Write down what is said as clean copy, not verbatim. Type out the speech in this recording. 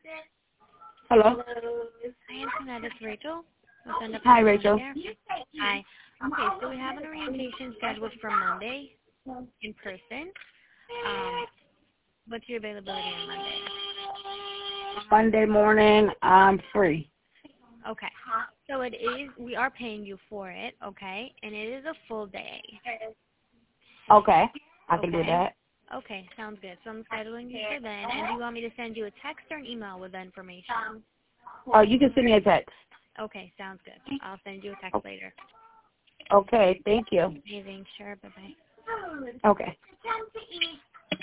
Hello? Hi, Antoinette. It's Rachel. Hi, Rachel. Hi. Okay, so we have an orientation scheduled for Monday in person. What's your availability on Monday? Monday morning, I'm free. Okay. So we are paying you for it, okay? And it is a full day. Okay, I can do that. Okay, sounds good. So I'm scheduling you for then. And do you want me to send you a text or an email with the information? Oh, you can send me a text. Okay, sounds good. I'll send you a text later. Okay, thank you. Amazing. Sure. Bye-bye. Okay.